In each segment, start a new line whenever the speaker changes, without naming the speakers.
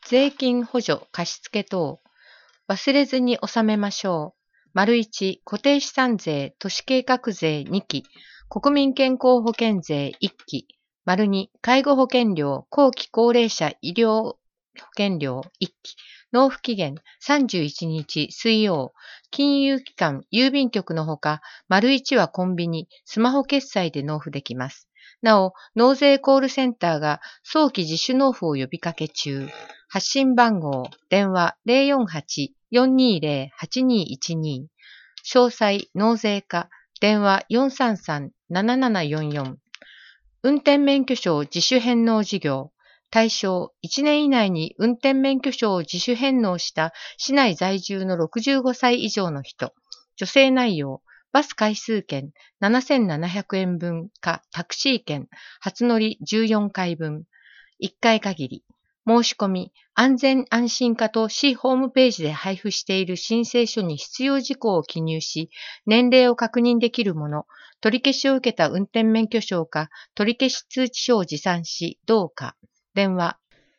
税金補助貸付等、忘れずに納めましょう。1、固定資産税、都市計画税2期、国民健康保険税1期、2、介護保険料、後期高齢者医療保険料1期、納付期限31日水曜、金融機関、郵便局のほか、1はコンビニ、スマホ決済で納付できます。なお、納税コールセンターが早期自主納付を呼びかけ中。発信番号、電話048-420-8212。詳細、納税課、電話433-7744。運転免許証自主返納事業。対象、1年以内に運転免許証を自主返納した市内在住の65歳以上の人。助成内容、バス回数券7700円分かタクシー券、初乗り14回分。1回限り。申し込み、安全安心課と市ホームページで配布している申請書に必要事項を記入し、年齢を確認できるもの、取り消しを受けた運転免許証か取り消し通知書を持参し、どうか。電話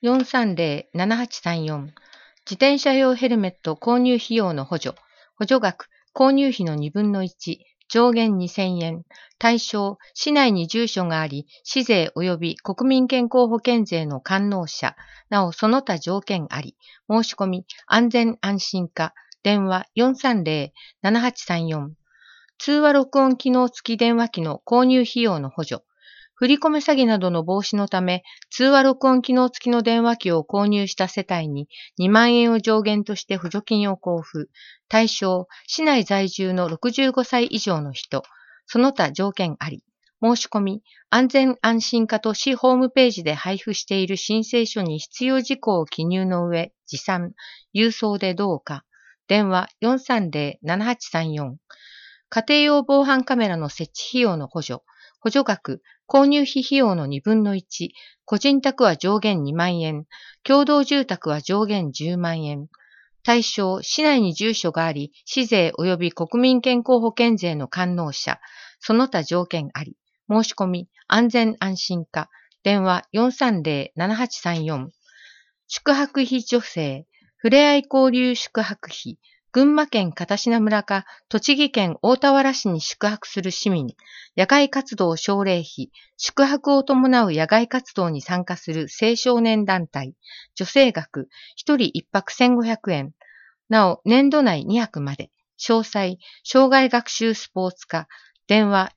430-7834。自転車用ヘルメット購入費用の補助。補助額、購入費の1/2、上限2000円。対象、市内に住所があり、市税及び国民健康保険税の完納者。なお、その他条件あり。申し込み、安全安心課。電話430-7834。通話録音機能付き電話機の購入費用の補助。振り込め詐欺などの防止のため、通話録音機能付きの電話機を購入した世帯に2万円を上限として補助金を交付。対象、市内在住の65歳以上の人。その他条件あり。申し込み、安全安心課と市ホームページで配布している申請書に必要事項を記入の上、持参、郵送でどうか。電話430-7834。家庭用防犯カメラの設置費用の補助。補助額、購入費費用の1/2、個人宅は上限2万円、共同住宅は上限10万円。対象、市内に住所があり、市税及び国民健康保険税の完納者、その他条件あり。申し込み、安全安心課、電話430-7834。宿泊費助成、ふれあい交流宿泊費、群馬県片品村か栃木県大田原市に宿泊する市民、野外活動奨励費、宿泊を伴う野外活動に参加する青少年団体、助成額、1人1泊1500円。なお、年度内2泊まで。詳細、障害学習スポーツ課、電話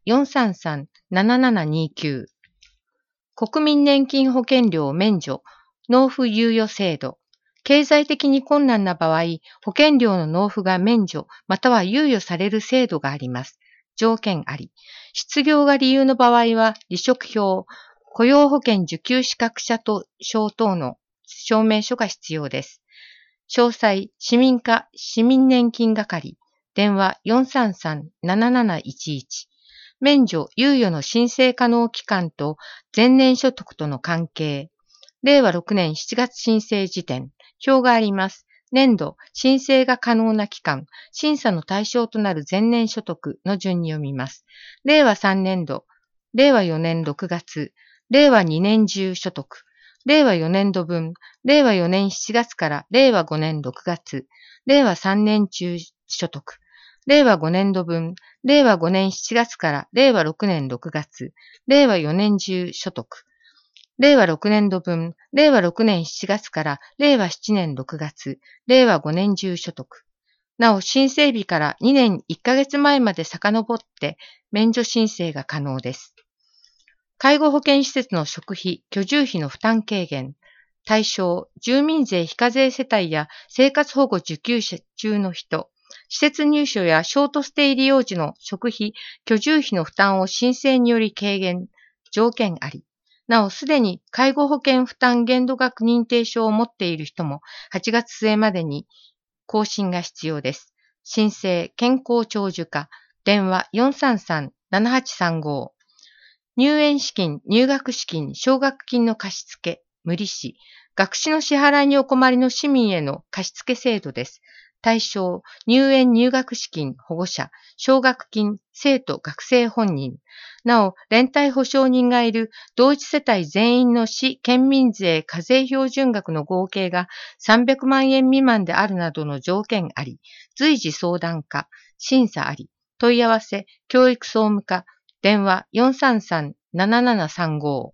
433-7729。国民年金保険料免除、納付猶予制度。経済的に困難な場合、保険料の納付が免除または猶予される制度があります。条件あり。失業が理由の場合は、離職票、雇用保険受給資格者証等の証明書が必要です。詳細、市民課市民年金係、電話433-7711。免除、猶予の申請可能期間と前年所得との関係。令和6年7月申請時点。表があります。年度、申請が可能な期間、審査の対象となる前年所得の順に読みます。令和3年度、令和4年6月、令和2年中所得、令和4年度分、令和4年7月から令和5年6月、令和3年中所得、令和5年度分、令和5年7月から令和6年6月、令和4年中所得、令和6年度分、令和6年7月から令和7年6月、令和5年中所得。なお、申請日から2年1ヶ月前まで遡って免除申請が可能です。介護保険施設の食費、居住費の負担軽減。対象、住民税非課税世帯や生活保護受給者中の人。施設入所やショートステイ利用時の食費、居住費の負担を申請により軽減。条件あり。なお、すでに介護保険負担限度額認定証を持っている人も8月末までに更新が必要です。申請、健康長寿課、電話433-7835。入園資金、入学資金、奨学金の貸付、無利子、学資の支払いにお困りの市民への貸付制度です。 対象、入園入学資金、保護者、奨学金、生徒、学生本人。なお、連帯保証人がいる同一世帯全員の市県民税課税標準額の合計が300万円未満であるなどの条件あり、随時相談可、審査あり、問い合わせ、教育総務課、電話433-7735。